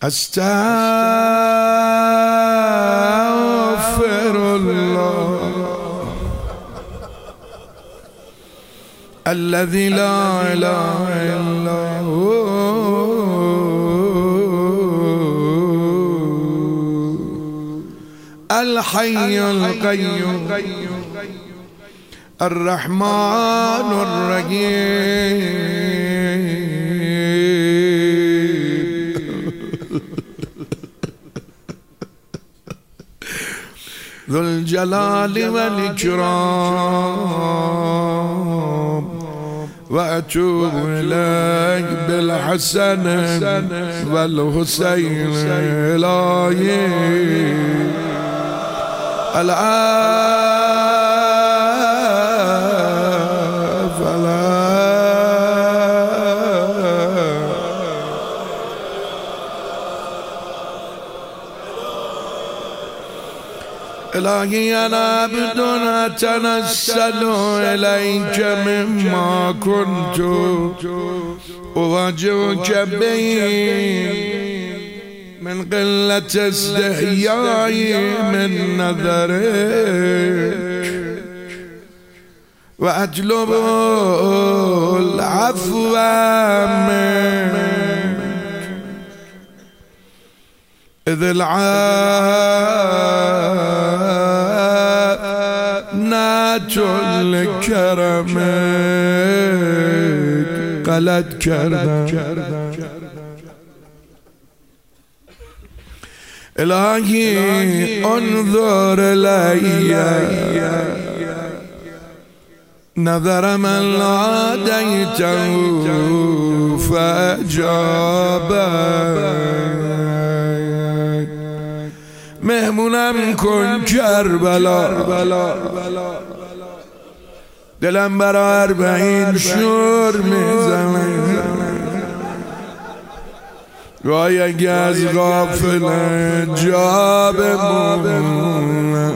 استغفر الله الذي لا اله الا هو الحي القيوم الرحمن الرحيم ذو الجلال والإكرام وأتوب إليك بالحسن والحسين إلهي إلهي أنا عبد أتنزل إليك مما كنت أواجهك به من قلة استحيائي من نظرك وأطلب العفو منك إذ العانات لكرمك غلط کردم الهی انظر الی نظر من عادیته فاجابک مهمونم کن کربلا دلم برا 40 شور میزنه گاهی اگه از غافل جا بمونم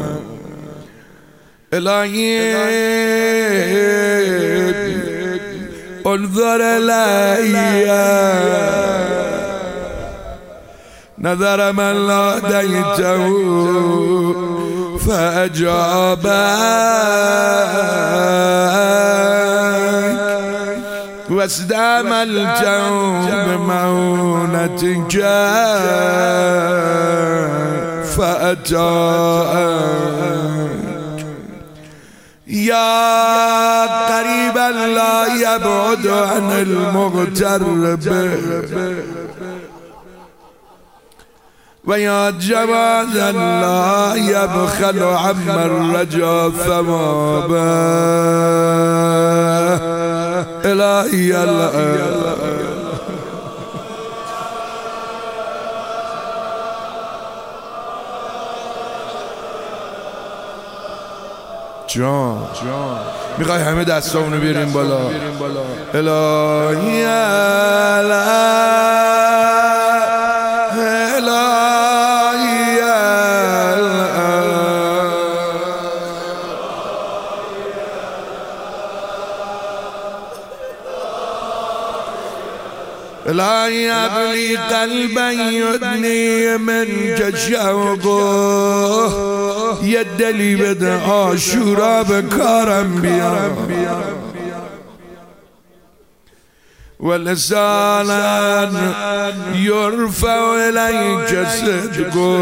الهی انظر الی نظر من لا دیته فاجابک واستعملته بمعونتك فأتاك يا قريبا لا يبعد عن المغترب ويا جوادا لا يبخل عمن رجا فما به إلهي الله جان میخوای همه دستامونو بیاریم بالا الهی الهی ابلی قلبا یدنی منک شوقه یه دلی بده عاشورا به کارم بیام ولسانا یرفع الیک صدقه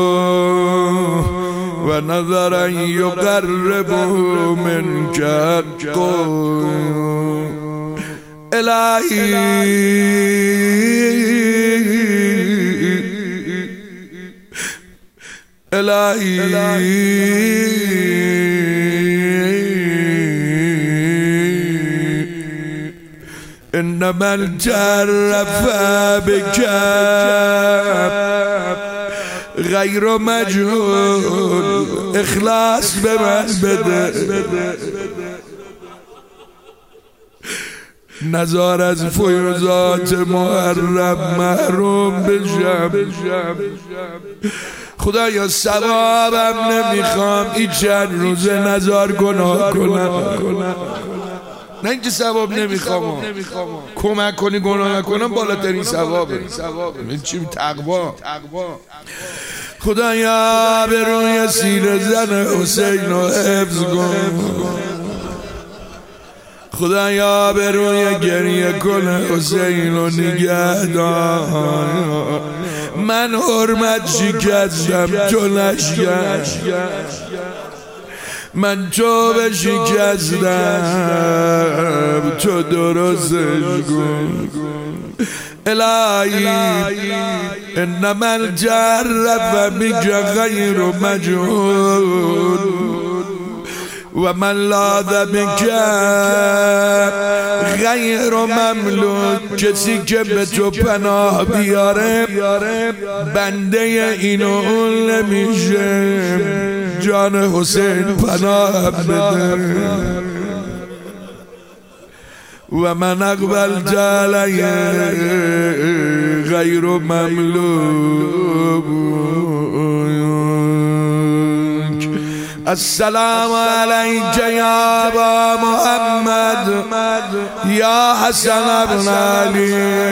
و نظرا یقربه منک حقه الهی انما الجرف بك غیر مجهول اخلاص به من بده نزار از فیوزات محرم محروم بشم خدایا ثوابم نمیخوام این چند روزه نزار گناه کنم نه اینکه ثواب نمیخوام، کمک کنی گناه نکنم بالاترین ثوابه. این چی؟ تقوا. خدایا به روی سینه زن حسین رو حفظ کن، خدایا به روی گریه کن حسین رو نگه دار. من حرمت شکستم تو نشکست، من تو بشکستم تو درستش کن. الهی انما الجرب بک غیر مجهول و من لاذ بک غیر مملوک. کسی که به تو پناه بیاره بنده اینو اون نمیشه. جان حسین پناه بده. و من اقبلت علی غیر مملوک. السلام علیک یا ابا محمد یا حسن ابن علی.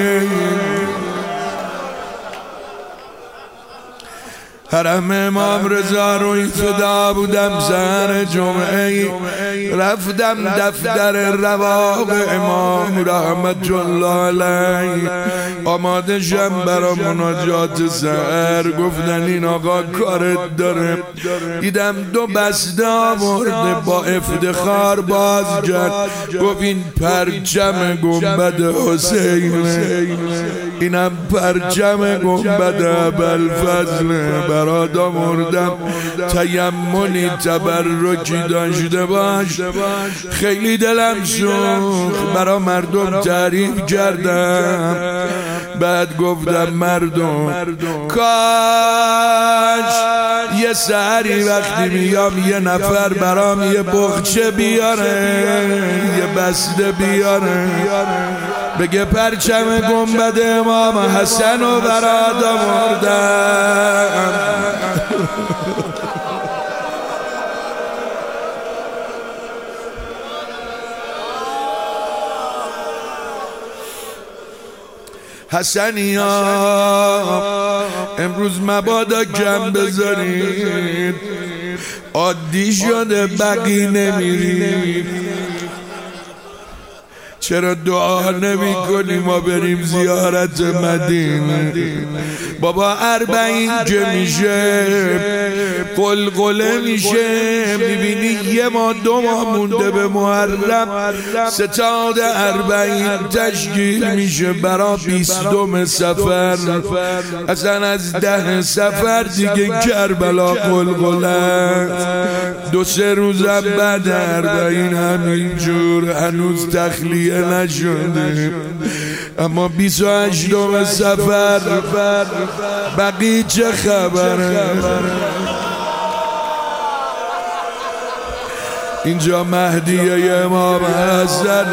حرم امام رضا روی فدا بودم. سحر جمعه رفتم دفتر رواق امام رحمت الله علیه، آماده شم برا مناجات سحر. گفتن این آقا کارت داره. دیدم 2 بسته آورده، با افتخار باز کرد. گفت این پرچم گنبد حسین، اینم پرچم گنبد ابوالفضل. برات آوردم تیمنی تبرکی داشته باش. خیلی دلم سوخت، برا مردم تعریف کردم. بعد گفتم مردم کاش یه سحری وقتی میام یه نفر برام یه بخچه بیاره، یه بسته بیاره، بگه پرچم گنبد امام حسن رو برات آوردم. حسنیا امروز مبادا کم بذارید، عادی شده بقی نمیرید. چرا دعا نمی کنیم ما بریم زیارت مدینه؟ بابا 40 که میشه قلقله میشه، میبینی 1 ماه 2 ماه مونده به محرم، ستاد 40 تشکیل میشه برا 20 صفر. اصلا از 10 صفر دیگه کربلا قلقله. 2-3 روزم بعد 40 همینجور هنوز تخلیه نشده. اما 28 صفر بقی چه خبره؟ اینجا مهدیه امام حسن،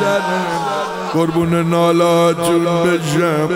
قربون نالاتون بشم.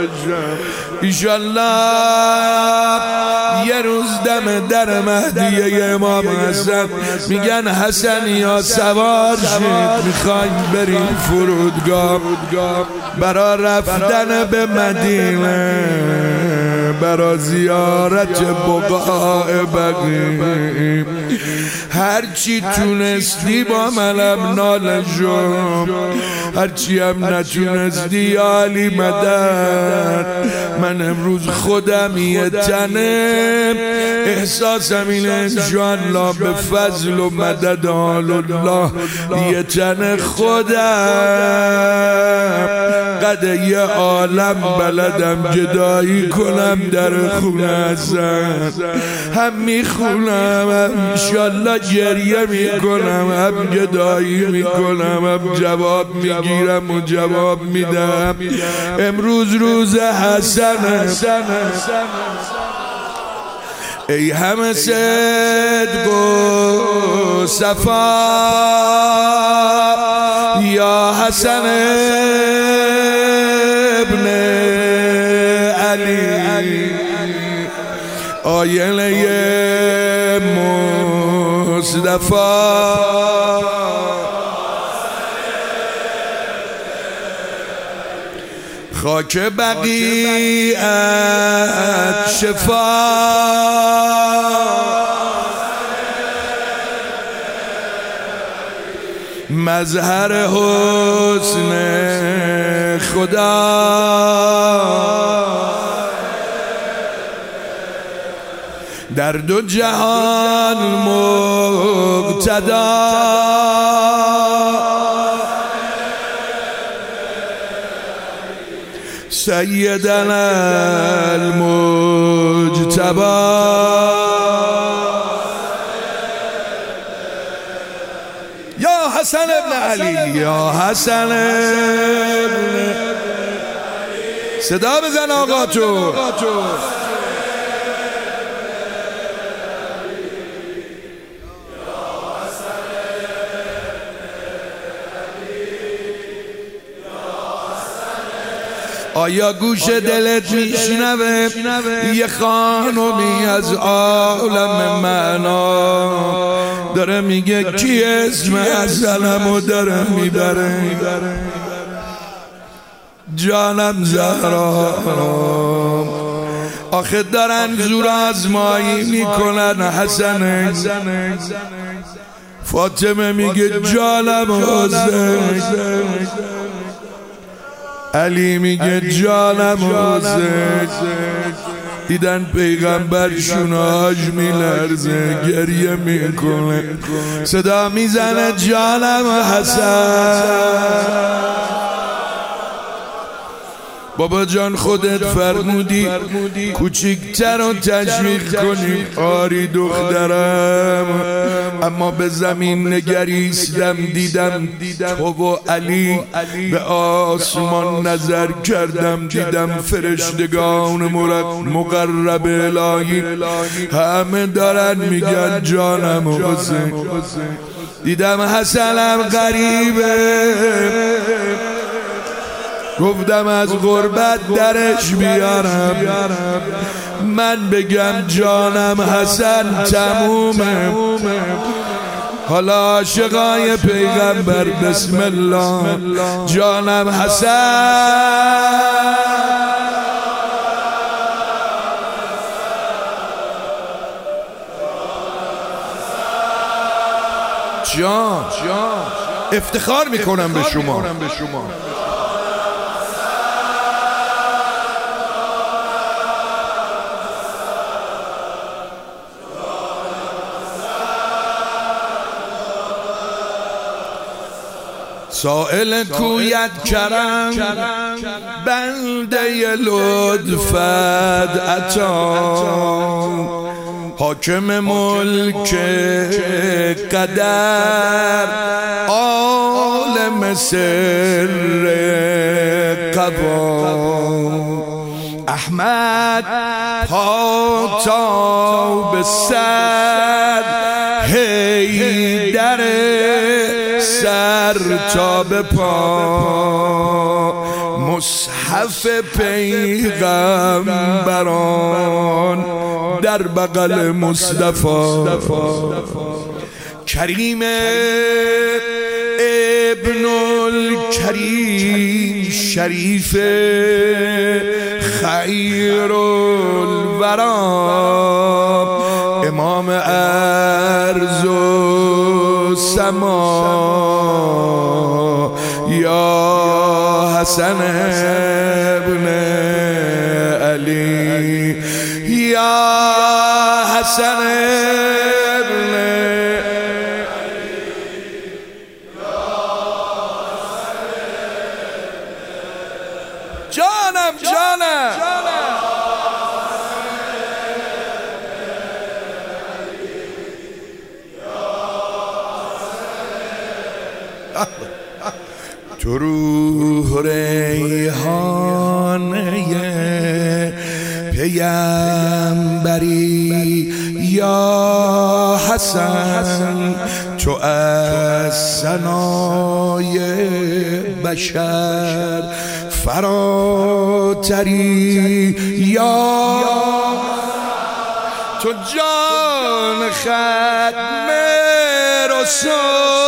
ایشالله یه روز دم در مهدیه امام حسن میگن حسن یا سوار شید، میخوایم بریم فرودگاه برا رفتن به مدینه، برا زیارت بقاع بقی. هرچی تونستی با منم نالشم، هرچی هم نتونستی یا علی مدد. من امروز خودم یه تنه، احساسم اینه انشاءالله به فضل و مدد آل الله یه تنه خودم قد یه عالم بلدم جدایی کنم در خونه هستم. هم میخونم هم انشاءالله گریه میکنم، هم جدایی میکنم، هم جواب میگیرم و جواب میدم. امروز روز حسن، ای همه صدق و صفا یا حسن ابن علی، آینه مصطفی خاک بقیعت شفا مظهر حسن خدا در دو جهان مقتدا سیدنا المجتبی یا حسن ابن علی یا حسن ابن صدا بزن آقا تو آیا گوش دلت میشنوه یه خانومی از عالم معنا داره میگه کی اسم ازلمو داره میبره جانم زهرا آخه دارن زور آزمایی میکنن حسن فاطمه میگه جانم حسین علی میگه جانم حسین دیدن پیغمبر شونهاش میلرزه گریه میکنه صدا میزنه جانم حسن بابا جان خودت فرمودی کوچیکتر رو تشویق کنیم آری دخترم اما به زمین نگریستم دیدم تو و علی به آسمان نظر کردم دیدم فرشتگان مقرب الهی همه دارن میگن جانم حسین دیدم حسنم غریبه گفتم از غربت درش بیارم من بگم جانم حسن تمومه حالا عاشقای پیغمبر بسم الله جانم حسن جان افتخار میکنم به شما سائل کویت کرم بنده لطفت عطا حاکم ملک قدر عالم سر قضا احمد پا تا به سر حیدر سر تا به پا مصحف پیغمبران در بغل مصطفی کریم ابن الکریم شریف خیر الورا امام ارض و سما یا حسن ابن علی یا حسن ابن جانم تو روح ریحانه پیمبری یا حسن تو از ثنای بشر فراتری یا تو جان ختم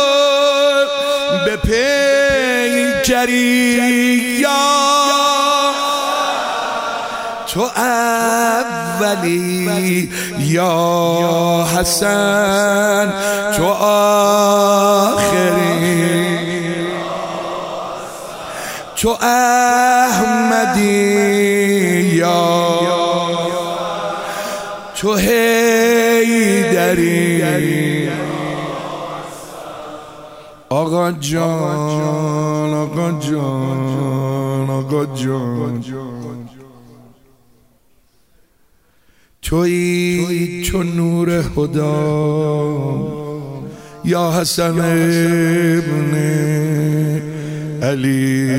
رسول به پیکری یا اولی یا حسن تو آخری تو احمدی یا تو حیدری آقا جان آقا جان آقا جان تویی تو نور خدا یا حسن ابن علی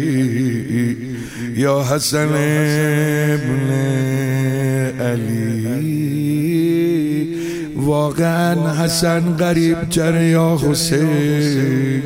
یا حسن ابن علی واقعا حسن غریب تر یا حسین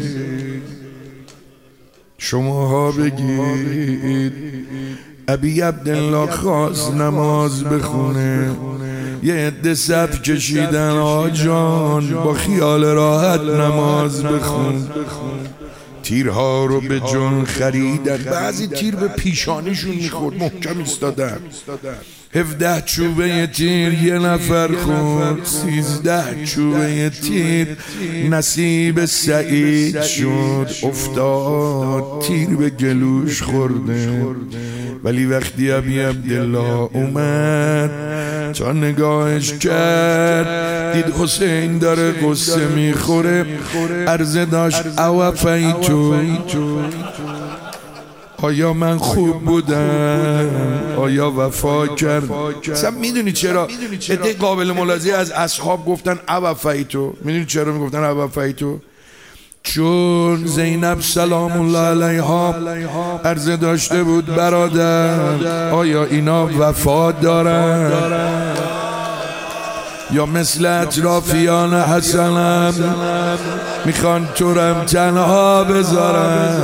شماها بگید ابی عبدالله خواست نماز بخونه یه عده صف کشیدن آجان با خیال راحت نماز بخون تیرها رو به جون خریدن بعضی تیر به پیشانیشون میخورد محکم ایستادن 17 چوبه تیر یه نفر خورد 13 چوبه تیر نصیب سعید شد افتاد تیر به گلوش خورده ولی وقتی ابی عبدالله اومد تا نگاهش کرد دید حسین داره قصه میخوره عرضه داشت اوفیتو آیا من خوب بودم آیا وفا کرد اصلا میدونی چرا عده قابل ملاحظه از اصحاب گفتن اوفیتو میدونی چرا میگفتن اوفیتو چون زینب سلام الله علیها عرضه داشته بود برادر آیا اینا وفا دارن یا مثل اطرافیان حسنم میخوان تورم تنها بذارن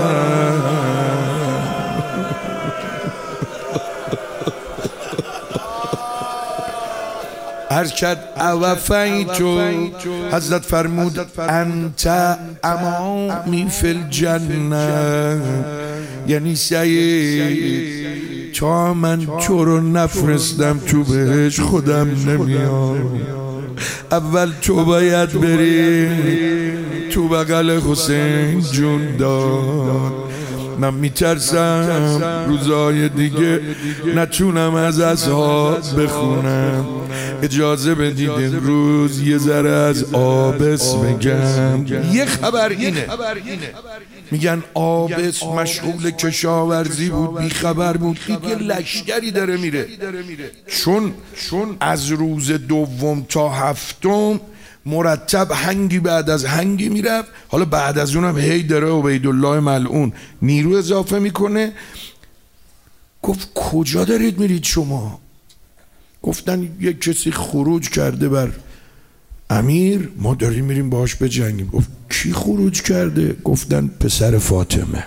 عرض کرد اوفیتو حضرت فرمود انت امامی فی الجنه یعنی سعید تا من تو رو نفرستم تو بهش خودم نمیام اول تو باید بری تو بغل حسین جون داد من میترسم روزای دیگه نتونم از اصحاب بخونم اجازه بدید امروز یه ذره از آبس بگم یه خبر اینه میگن آبس مشغول کشاورزی بود بی خبر بود دیگه لشکری داره میره چون از روز دوم تا هفتم مرتب هنگی بعد از هنگی میرفت حالا بعد از اونم هی داره عبیدالله ملعون نیرو اضافه میکنه گفت کجا دارید میرید شما گفتن یک کسی خروج کرده بر امیر ما داریم میریم باهاش بجنگیم گفت کی خروج کرده گفتن پسر فاطمه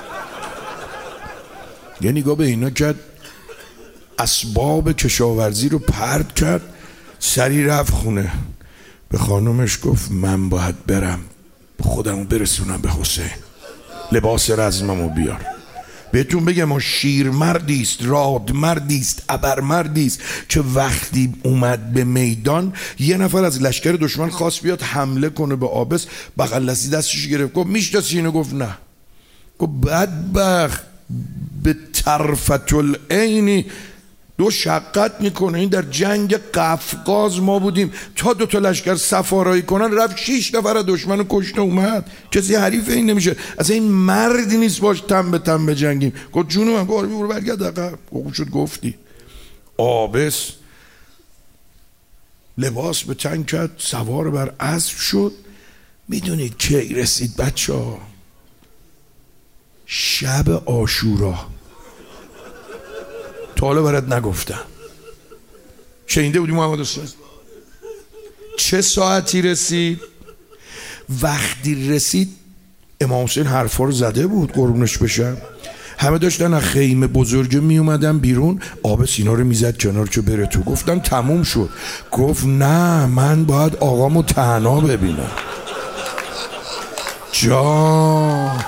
یه نگاه به اینا کرد اسباب کشاورزی رو پرت کرد سری رفت خونه به خانومش گفت من باید برم خودمو برسونم به حسین لباس رزممو بیار بهتون بگم ما شیرمردیست رادمردیست ابرمردیست که وقتی اومد به میدان یه نفر از لشکر دشمن خواست بیاد حمله کنه به آبس بغل‌دستی دستش گرفت گفت میشناسی اینو گفت نه گفت بدبخت به طرفت العینی دو شقت میکنه این در جنگ قفقاز ما بودیم تا 2 تا لشکر سفارایی کنن رفت 6 نفر از دشمن کشته اومد کسی حریف این نمیشه اصلا این مردی نیست باش تن به تن بجنگیم گفت جونو من گفت برو برگرد عقب شد گفتی آبس لباس به تن کرد سوار بر اسب شد میدونید کی رسید بچه ها شب عاشورا تا حالا برات نگفتم شنیده بودی محمد استاد چه ساعتی رسید وقتی رسید امام حسین حرفا رو زده بود قربونش بشم همه داشتن از خیمه بزرگه می اومدن بیرون آب سینا رو میزد کنار که بره تو گفتن تموم شد گفت نه من باید آقامو تنها ببینم جان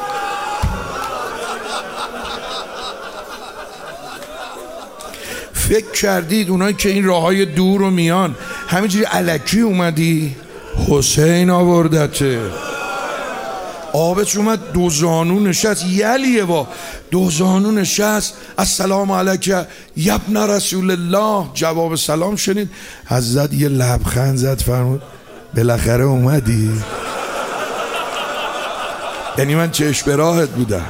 فکر کردید اونایی که این راههای دور رو میان همینجوری الکی اومدی؟ حسین آوردته. آبش اومد دو زانو نشست، یلیه با دو زانو نشست. السلام علیک یبن رسول الله. جواب سلام شنید، حضرت یه لبخند زد فرمود بالاخره اومدی. یعنی من چشم به راهت بودم.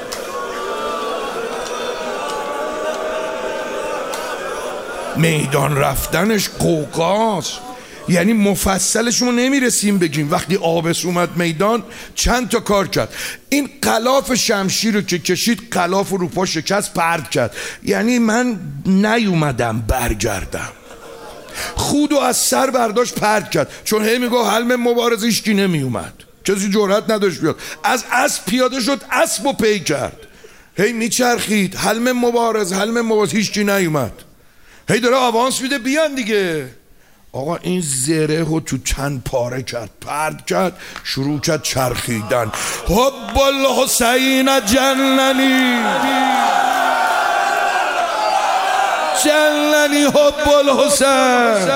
میدان رفتنش قوقاست، یعنی مفصلشون نمیرسیم بگیم. وقتی آبس اومد میدان چند تا کار کرد. این غلاف شمشیر رو که کشید، غلاف رو پا شکست، پرد کرد. یعنی من نیومدم برگردم. خودو از سر برداشت پرد کرد، چون هی میگو حلم مبارز هیچکی نمیومد، کسی جرأت نداشت بیاد. از اسب پیاده شد، اسب رو پی کرد، هی میچرخید حلم مبارز هیچکی نیومد. هی داره آوانس میده بیان دیگه. آقا این زره رو تو چند پاره کرد، پرد کرد، شروع کرد چرخیدن. حب الحسین جننی جننی حب الحسین.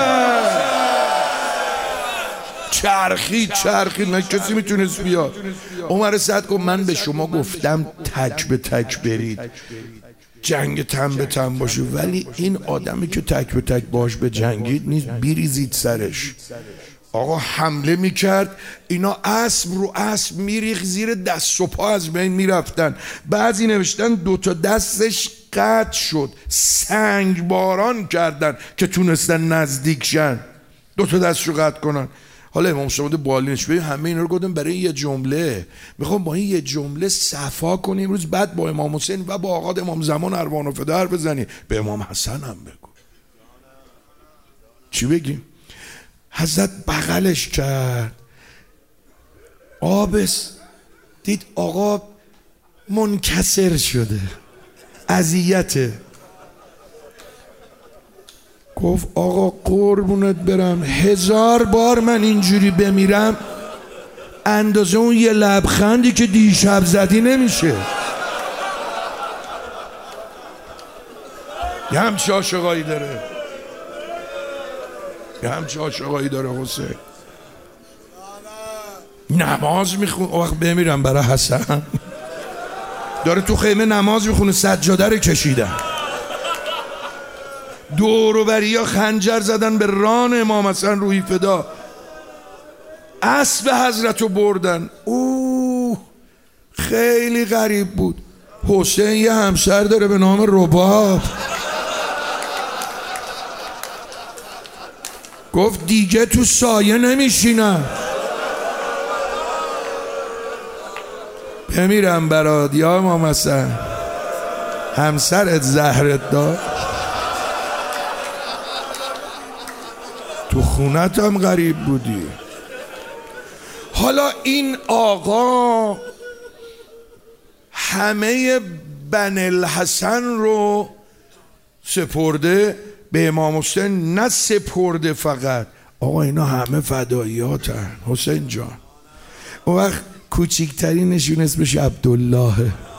چرخید نه کسی میتونست بیاد. عمر سعد گفت من به شما گفتم تک به تک برید، جنگ تن به تن باشه، ولی این آدمی که تک به تک باش به جنگید نیست، بیریزید سرش. آقا حمله میکرد، اینا اسب رو اسب میریخ، زیر دست و پا از بین میرفتن. بعضی نوشتن 2 تا دستش قطع شد، سنگ باران کردن که تونستن نزدیک شن، 2 تا دستشو قطع کنن. حالا امام صادق بالینش ببین همه اینا رو گفتم برای یه جمله. میخوام با این یه جمله صفا کنیم امروز، بعد با امام حسین و با آقا امام زمان اروان و فدر بزنی. به امام حسن هم بگو. چی بگیم؟ حضرت بغلش کرد، آبس دید آقا منکسر شده، اذیته. گفت آقا قربونت برم، 1000 بار من اینجوری بمیرم اندازه اون یه لبخندی که دیشب زدی نمیشه. یه همچه عاشقایی داره، یه همچه عاشقایی داره حسین. نماز میخونه، وقت بمیرم برای حسن. داره تو خیمه نماز میخونه، سجاده رو کشیدن، دور و بریا خنجر زدن به ران امام حسن روحی فدا، اسب حضرت رو بردن. خیلی غریب بود. حسین یه همسر داره به نام رباب. گفت دیگه تو سایه نمیشینم، بمیرم برات یا امام حسن. همسرت زهرت داد، تو خونت هم غریب بودی. حالا این آقا همه بن الحسن رو سپرده به امام حسین، نه سپرده فقط، آقا اینا همه فداییاتن. حسین جان اون وقت کوچیکترینشون اسمش عبدالله،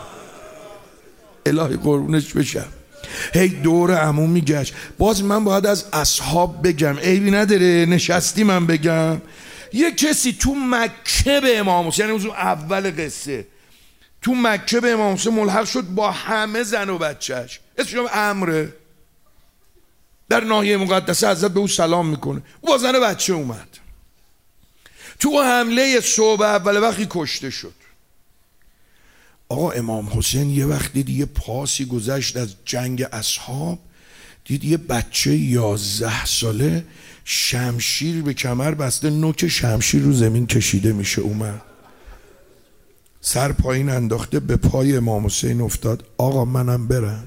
الهی قربونش بشم. هی دور عمو میگشت. باز من باید از اصحاب بگم، عیبی نداره نشستی من بگم. یه کسی تو مکه به امام حسین، یعنی اول قصه تو مکه به امام حسین ملحق شد با همه زن و بچهش، اسمش عمره. در ناحیه مقدسه حضرت به او سلام میکنه، او با زن و بچه اومد. تو حمله صبح اول وقتی کشته شد. آقا امام حسین یه وقت دید یه پاسی گذشت از جنگ اصحاب، دید یه بچه 11 ساله شمشیر به کمر بسته، نوک شمشیر رو زمین کشیده میشه. اومد سر پایین انداخته، به پای امام حسین افتاد. آقا منم برم؟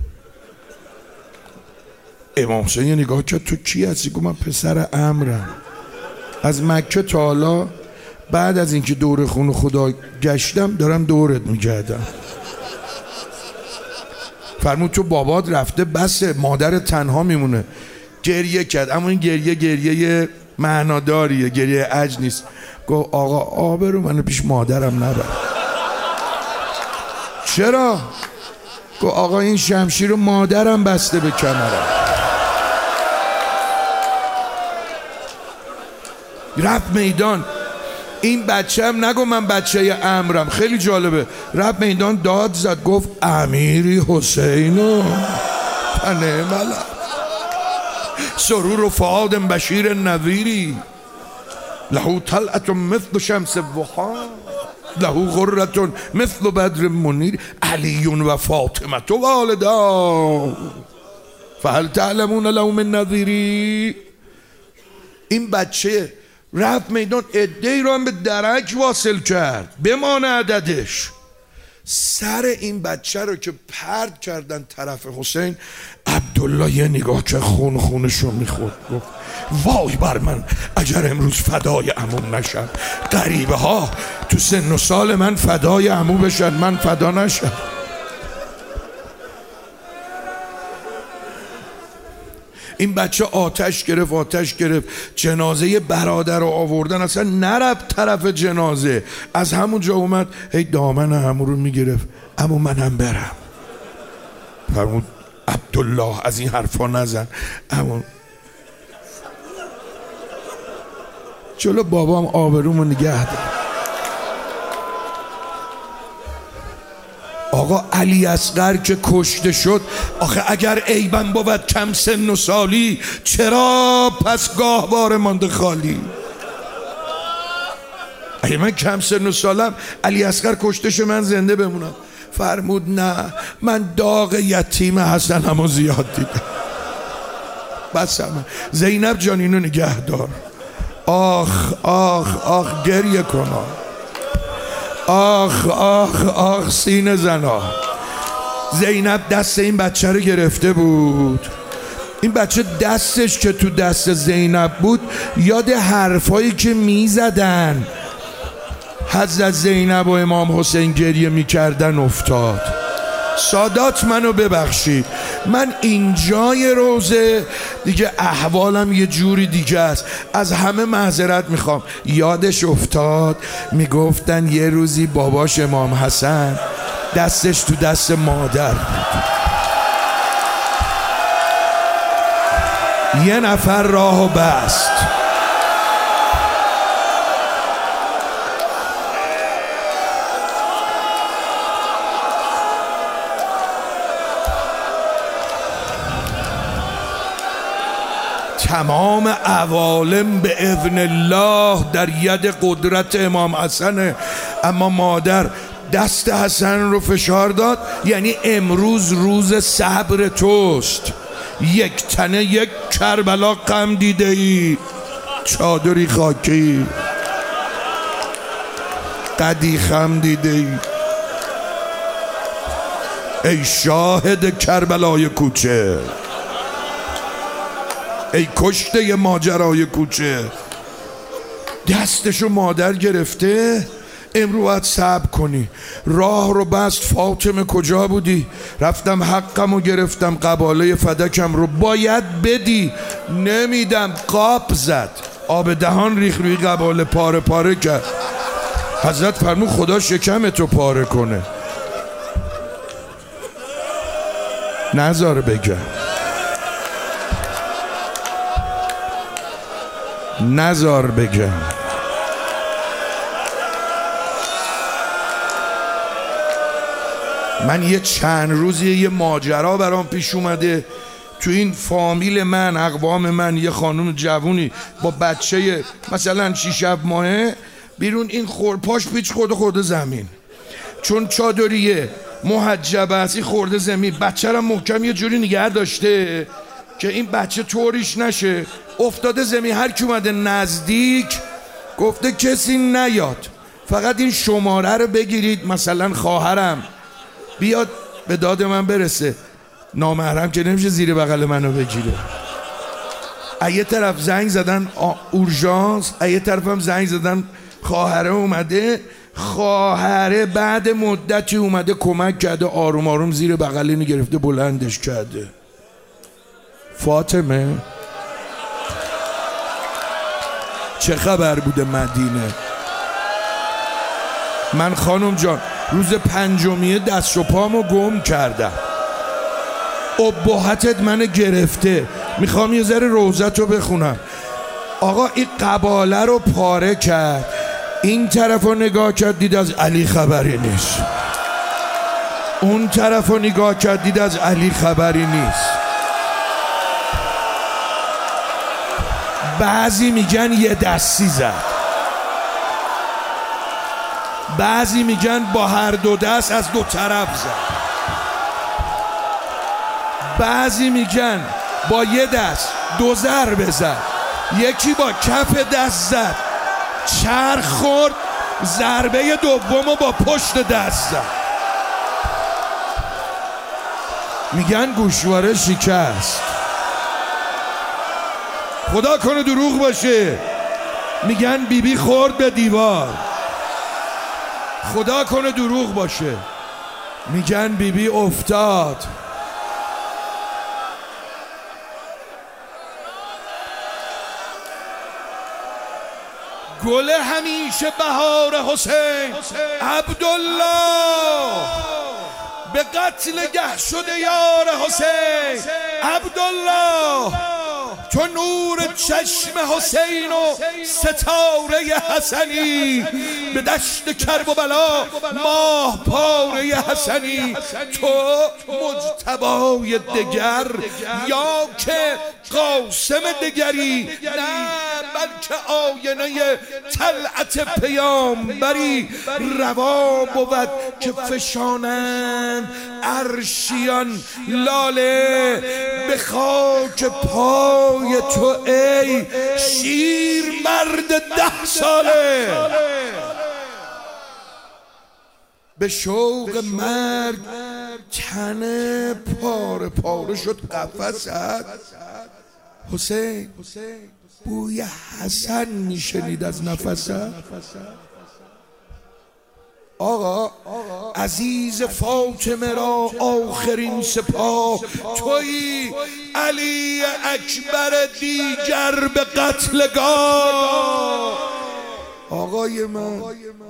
امام حسین یه نگاه کرد، تو کی هستی؟ گفت من پسر عمرم، از مکه تا حالا بعد از اینکه دور خون خدا گشتم دارم دورت میگردم. فرمود تو بابات رفته بس، مادر تنها میمونه. گریه کرد، اما این گریه معناداریه، گریه عجز نیست. گفت آقا آبرو منو پیش مادرم نبر. چرا؟ گفت آقا این شمشیر رو مادرم بسته به کمرم. رفت میدان. این بچه هم نگو من بچه امرم، خیلی جالبه، رفت میدان داد زد گفت امیری حسینو پنه ملک سرور و فؤاد بشیر نویری له طلعت مثل شمس الضحی له غرة مثل بدر منیر علی و فاطمه و والدا فهل تعلمون له من نظیری. این بچه رفت میدان، عده‌ای رو هم به درک واصل کرد بمانه عددش. سر این بچه رو که پرد کردن طرف حسین، عبدالله یه نگاه که خونشو میخورد گفت وای بر من اگر امروز فدای عموم نشم، غریبه ها تو سن و سال من فدای عمو بشن، من فدا نشم. این بچه آتش گرفت، جنازه برادر رو آوردن، اصلا نرفت طرف جنازه، از همون جا اومد هی دامن عمو رو میگرفت، عمو منم برم. فرمود عبدالله از این حرفا نزن، عمو جلو بابام آبرومو نگه دار. آقا علی اصغر که کشته شد، آخه اگر عیبم بود کم سن و سالی، چرا پس گاهواره مانده خالی؟ اگه من کم سن و سالم علی اصغر کشته شد من زنده بمونم. فرمود نه، من داغ یتیم حسنمو زیاد دیدم. بس همه. زینب جان اینو نگه دار. آخ آخ آخ گریه کنا، آخ آخ آخ سینه زنا. زینب دست این بچه رو گرفته بود. این بچه دستش که تو دست زینب بود یاد حرفایی که میزدن حضرت زینب و امام حسین گریه میکردن افتاد. سادات منو ببخشید، من اینجای روزه دیگه احوالم یه جوری دیگه است، از همه معذرت میخوام. یادش افتاد میگفتن یه روزی باباش امام حسن دستش تو دست مادر بود، یه نفر راهو بست. تمام عوالم به اذن الله در ید قدرت امام حسنه، اما مادر دست حسن رو فشار داد، یعنی امروز روز صبر توست، یک تنه یک کربلا غم دیده ای، چادری خاکی قدی خم دیده ای، ای شاهد کربلای کوچه، ای کشته ماجرای کوچه. دستشو مادر گرفته، امرو باید صبر کنی. راه رو بست، فاطمه کجا بودی؟ رفتم حقمو گرفتم، قباله فدکم رو باید بدی، نمیدم. قاب زد، آب دهان ریخ روی قباله، پاره پاره کرد. حضرت فرمود خدا شکمتو پاره کنه. نذار بگم، نذار بگم. من یه چند روزی یه ماجرا برام پیش اومده تو این فامیل من، اقوام من، یه خانم جوونی با بچه مثلا 6-7 ماهه بیرون، این پاش پیچ خورده زمین، چون چادریه محجبه است خورده زمین. بچه را محکم یه جوری نگه داشته که این بچه طوریش نشه، افتاده زمین. هر کی اومده نزدیک گفته کسی نیاد، فقط این شماره رو بگیرید، مثلا خواهرم بیاد به داد من برسه. نامحرم که نمیشه زیر بغل منو بگیره. یه طرف زنگ زدن اورژانس، یه طرف هم زنگ زدن خواهره اومده. خواهره بعد مدتی اومده کمک کرده، آروم آروم زیر بغل اینو گرفته بلندش کرده. فاطمه چه خبر بوده مدینه؟ من خانم جان روز 5 دست و پامو گم کردم، ابهتت منو گرفته، میخوام یه ذره روزتو بخونم. آقا این قباله رو پاره کرد، این طرف رو نگاه کرد دید از علی خبری نیست، اون طرف رو نگاه کرد دید از علی خبری نیست. بعضی میگن یه دستی زد، بعضی میگن با هر دو دست از دو طرف زد، بعضی میگن با یه دست دو ضربه زد، یکی با کف دست زد چرخ خورد، ضربه دومو با پشت دست زد. میگن گوشواره شکست. خدا کنه دروغ باشه. میگن بیبی خورد به دیوار. خدا کنه دروغ باشه. میگن بیبی افتاد. گل همیشه بهار حسین عبدالله، به قتل گه شده یار حسین عبدالله، تو نور چشم حسین و ستاره حسنی، به دشت کرب و بلا ماه پاره حسنی، تو مجتبای دگر یا که قاسم دگری، نه بلکه آینه طلعت پیامبری، روا بود که فشانند عرشیان لاله به خاک پای تو ای شیر مرد 10 ساله. به شوق مرگ تن پاره پاره شد قفست. حسین بوی حسن میشنید از نفست. آقا عزیز فاطمه را آخرین سپاه تویی، علی اکبر دیگر به قتلگاه. آقای من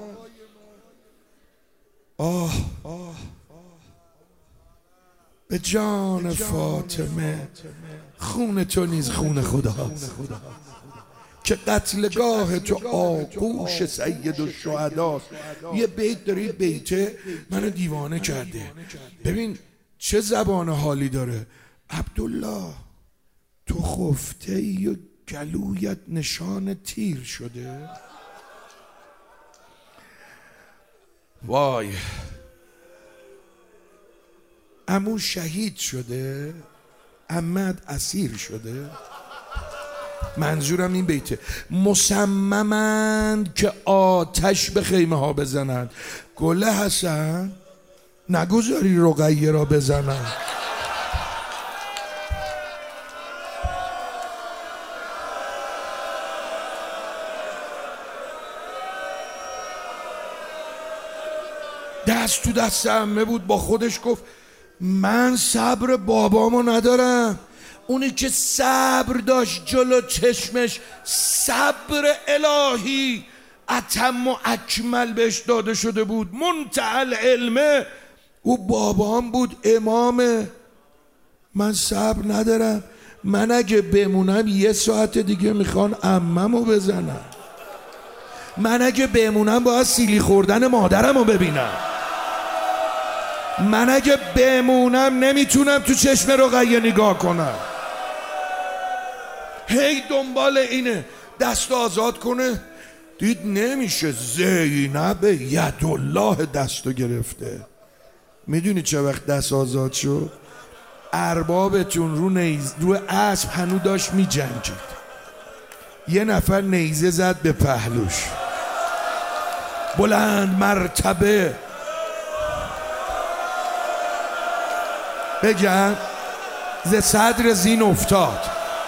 به جان فاطمه، خون تو نیز خون خداست که قتلگاه تو آغوش سید الشهداست. یه بیت داری، بیت منو دیوانه کرده. ببین چه زبان حالی داره. عبدالله تو خفته ای و گلویت نشان تیر شده. وای عمو شهید شده، عمت اسیر شده. منظورم این بیته. مصممند که آتش به خیمه ها بزنند. گل حسن نگذاری رقیه را بزنند. دست تو دست عمه بود، با خودش گفت من صبر بابامو ندارم. اونی که صبر داشت جلو چشمش، صبر الهی اتم و اکمل بهش داده شده بود. منتهی العلمه او بابام بود، امامه. من صبر ندارم. من اگه بمونم 1 ساعت دیگه میخوان عممو بزنم. من اگه بمونم باید سیلی خوردن مادرمو ببینم. من اگه بمونم نمیتونم تو چشم رقیه نگاه کنم. هی دنبال اینه دست آزاد کنه، دید نمیشه. زینب یدالله دستو گرفته. میدونی چه وقت دست آزاد شد؟ اربابتون رو اسب هنو داشت میجنگید، یه نفر نیزه زد به پهلوش، بلند مرتبه بگن ز صدر زین افتاد.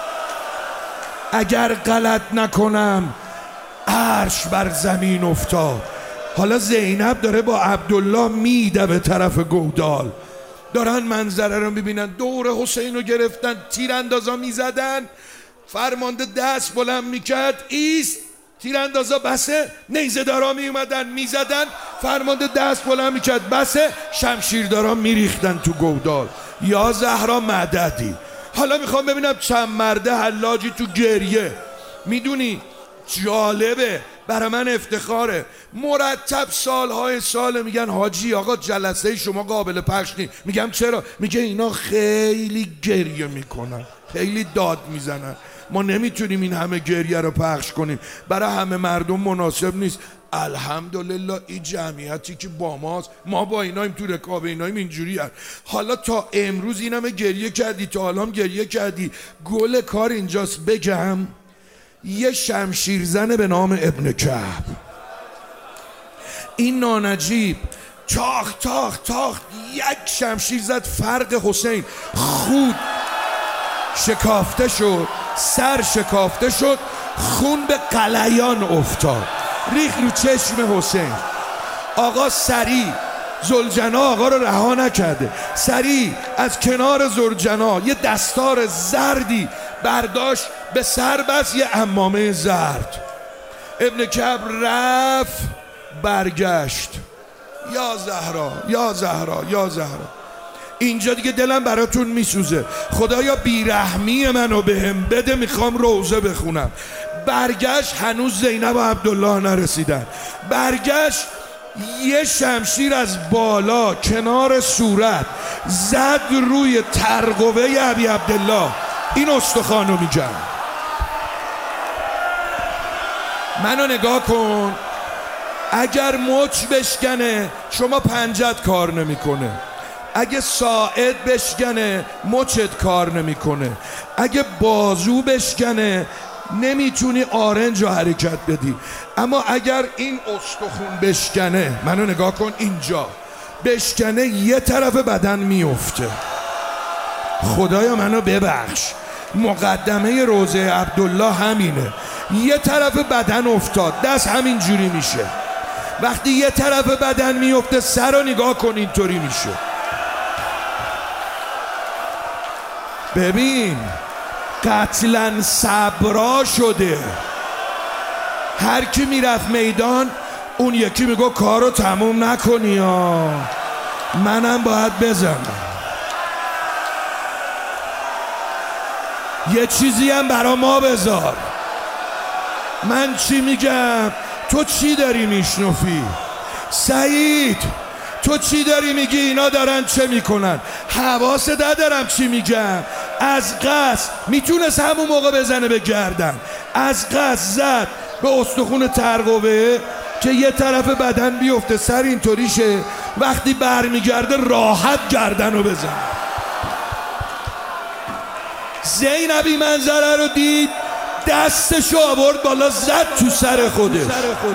اگر غلط نکنم عرش بر زمین افتاد. حالا زینب داره با عبدالله میده به طرف گودال. دارن منظره رو میبینن، دور حسین رو گرفتن، تیراندازا میزدن. فرمانده دست بلند میکرد، ایست تیراندازا بسه. نیزه دارا میومدن میزدن، فرمانده دست بلند میکرد بسه. شمشیردارا میریختن تو گودال. یا زهرا مددی. حالا میخوام ببینم چند مرده حلاجی تو گریه میدونی جالبه، برای من افتخاره، مرتب سالهای سال میگن حاجی آقا جلسه شما قابل پخش نیست. میگم چرا؟ میگه اینا خیلی گریه میکنن، خیلی داد میزنن، ما نمیتونیم این همه گریه رو پخش کنیم، برای همه مردم مناسب نیست. الحمدلله این جمعیتی که با ماست، ما با ایناییم، تو رکاب ایناییم، اینجوری هست. حالا تا امروز این همه گریه کردی، تا حالا هم گریه کردی. گل کار اینجاست بگم یه شمشیرزن به نام ابن کعب، این نانجیب تاخ تاخ تاخ یک شمشیر زد فرق حسین، خود شکافته شد، سر شکافته شد، خون به قلیان افتاد، ریخ رو چشم حسین. آقا سریع زلجنا آقا رو رها نکرده، سریع از کنار زلجنا یه دستار زردی برداشت، به سر بس یه عمامه زرد. ابن کعب رفت برگشت، یا زهرا یا زهرا یا زهرا. اینجا دیگه دلم براتون میسوزه، خدایا بیرحمی منو بهم بده، میخوام روزه بخونم. برگشت، هنوز زینب و عبدالله نرسیدن، برگشت یه شمشیر از بالا کنار صورت زد روی ترقوه ابی عبدالله، این استخوانو میگم. منو نگاه کن، اگر مچ بشکنه شما پنجت کار نمیکنه، اگه ساعد بشکنه مچت کار نمیکنه، اگه بازو بشکنه نمیتونی آرنج رو حرکت بدی، اما اگر این استخون بشکنه، منو نگاه کن، اینجا بشکنه یه طرف بدن میفته. خدایا منو ببخش، مقدمه روزه عبدالله همینه، یه طرف بدن افتاد، دست همین جوری میشه. وقتی یه طرف بدن میفته سر رو نگاه کن، اینطوری میشه. ببین قتلا صبرا شده، هر کی میرفت میدان اون یکی میگو کارو تموم نکنی ها، منم باید بزنم. یه چیزی هم برا ما بذار. من چی میگم تو چی داری میشنفی؟ سعید تو چی داری میگی اینا دارن چه میکنن؟ حواست ندارم چی میگم. از قصد میتونست همون موقع بزنه به گردن، از قصد زد به استخون ترقوه که یه طرف بدن بیفته، سر اینطوری شه، وقتی برمیگرده راحت گردن رو بزن. زینبی منظره رو دید، دستشو آورد بالا زد تو سر خودش.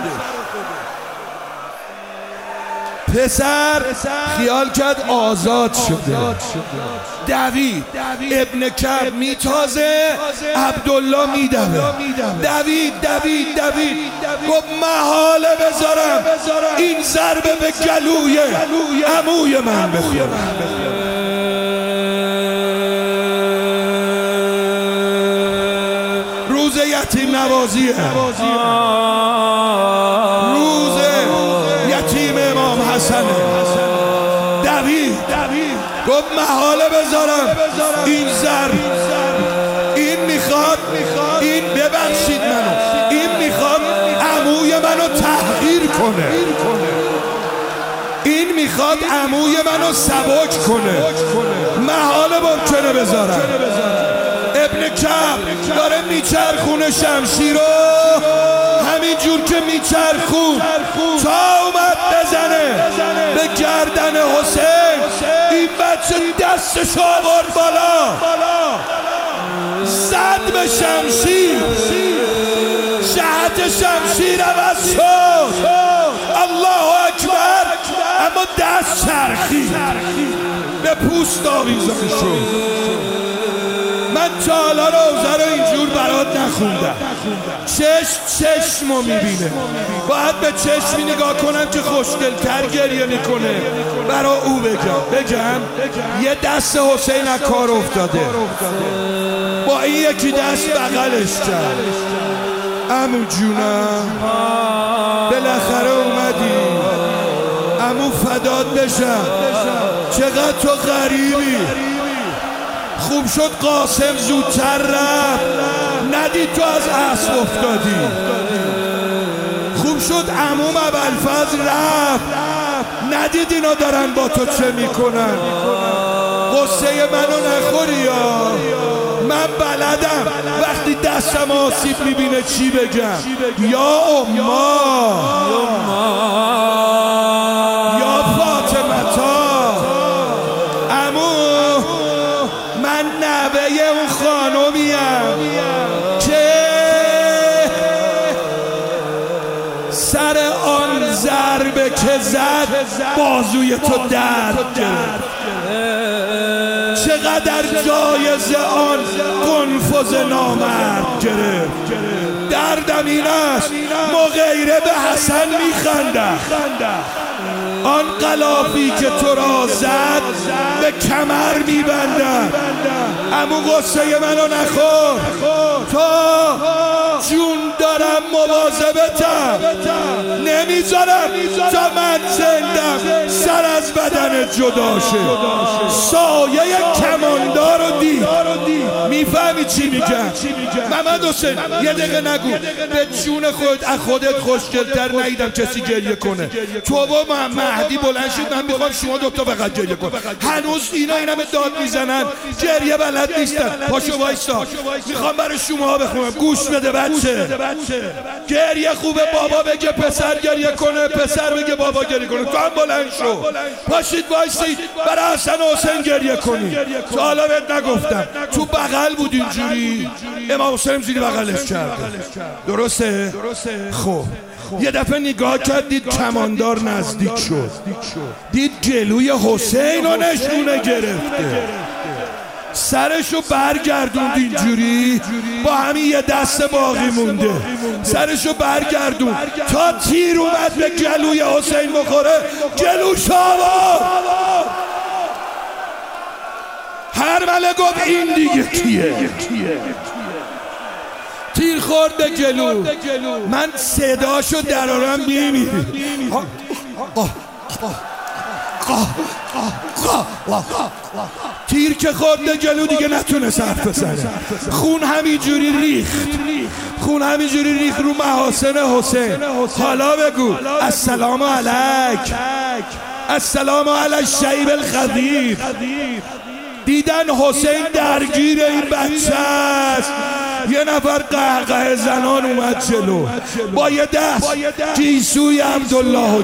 پسر خیال کرد آزاد شده، دوید، ابن کعب میتازه، عبدالله میدوه، دوید گفت محاله بذارم این ضربه به گلوی عموی من بخوره. روز یتیم نوازیه، روز یتیم امام حسنه. دوید گفت محاله بذارم این ضرب، این میخواد، این ببخشید منو، این میخواد عموی منو تحقیر کنه، این میخواد عموی منو سبک کنه، محاله ممکنه بذارم. ابن کعب داره میچرخونه شمشیر رو، همین جور که میچرخون تا اومد بزنه به گردن حسین، این بچه دستش آورد بالا، زد به شمشیر، جهت شمشیر عوض شد، الله اکبر، اما دست چرخید، به پوست آویزان شد. من تا حالا روزه رو اینجور برات نخوندم. چشمو میبینه، باید به چشمی نگاه کنم که خوشگل‌تر گریه میکنه، برا او بگم یه دست حسین از کار افتاده، با این یکی دست بغلش کرد. عمو جونم بالاخره اومدی، عمو فدات بشم، چقدر تو غریبی، خوب شد قاسم زودتر رفت، ندید ندید تو از اسب افتادی. خوب شد عموم ابوالفضل رفت، ندید اینا دارن با تو چه میکنن. قصه منو نخوری یا من بلدم وقتی دستم آسیب میبینه چی بگم. یا اما یا فاطمتا، عمو من نوه اون خانومیم که سر آن ضربه که زد بازوی تو درد گرفت. چقدر جایز آن قنفذ نامرد گرفت. دردم این است مغیره به حسن میخندد. آن قلافی که تو را زد به کمر میبندد. امو غصه منو نخور، تو جون دارم مواظبتم، نمیذارم تا من زندم سر از بدن جدا شه. سایه کماندار رو دید. میفهمی چی میگم؟ محمد حسین یه دقیقه نگو، به جون خودت خوشگلتر ندیدم کسی گریه کنه. تو و مهدی بلند شد، من میخوام شما دوتا فقط گریه کن. هنوز اینا داد میزنن، گریه بلد نیستن. پاشو وایستا، میخوام برای شما بخونم، گوش بده بچه. گریه خوبه، بابا بگه پسر گریه کنه، پسر بگه بابا گریه کنه. تو هم بلند شو، پاشید وایسید برای حسن و حسین گریه کنید. تو حالا بهت نگفتم تو بغل بود اینجوری، امام حسین زیر بغلش کرده، درسته؟ خب یه دفعه نگاه کرد، دید کماندار نزدیک شد، دید جلوی حسین رو نشونه گرفته، سرشو برگردوند اینجوری، با همین یه دست باقی مونده، سرشو برگردوند تا تیر اومد به جلوی حسین بخوره، جلوش آورد. هر مله گفت این دیگه کیه؟ تیر خورد به جلو، من صداشو درارم میمیری. تیر که خورد به جلو دیگه نتونه حرف بزنه. خون همینجوری ریخت رو محاسن حسین. حالا بگو السلام علیک، السلام علی الشیب الخضیر. دیدن حسین درگیر این بچه است، یه نفر قهقه زنان اومد جلو با یه دست گیسوی عبدالله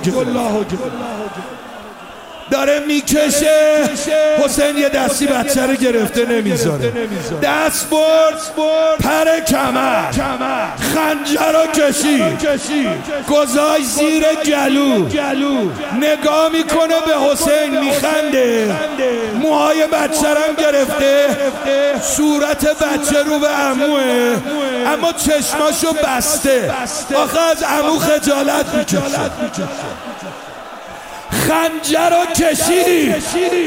داره میکشه. حسین یه دستی بچه رو گرفته نمیذاره، دست برد پر کمر، خنجر رو کشید، گذاشت زیر گلو، نگاه میکنه به حسین میخنده، موهای بچه رو گرفته، صورت بچه رو به عموه اما چشماشو بسته، آخه از عمو خجالت میکشه. خنجر رو کشید،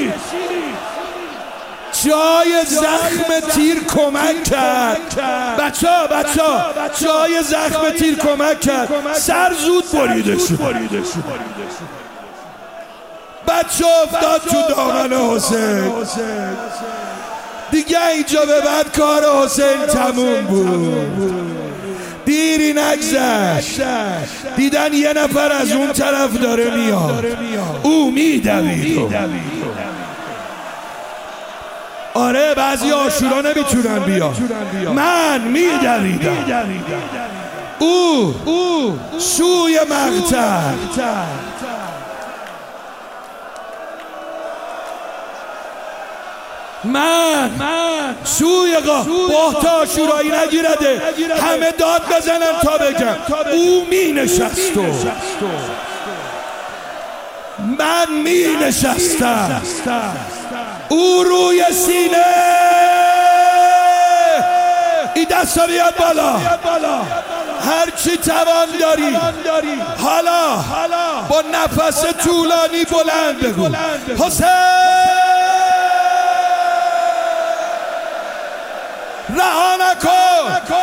جای زخم تیر کمک کرد. بچه جای زخم تیر کمک کرد، سر زود بریده شد. بچه افتاد تو دامن حسین. دیگه اینجا به بعد کار حسین تموم بود. دیری نگذشت، دیدن یه نفر از اون طرف داره میاد، او میدوید. آره بعضی عاشورا نمیتونن بیان، من میدویدم. او سوی مقتل، من سوی بحت عاشورایی نگیرده، همه داد بزنن تا بگم او می نشست و من می نشستم. او روی سینه، این دستا بیاد بالا، هرچی توان داری حالا با نفس طولانی بلند بگو حسین رها نکن.